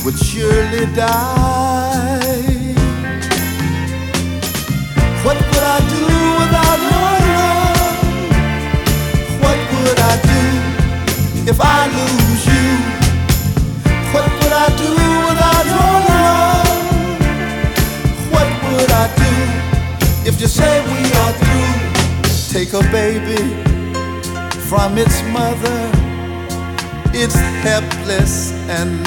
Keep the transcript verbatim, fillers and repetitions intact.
would surely die. What would I do without your love? What would I do if I lose you? What would I do without your love? What would I do if you say we are through? Take a baby from its mother, it's helpless and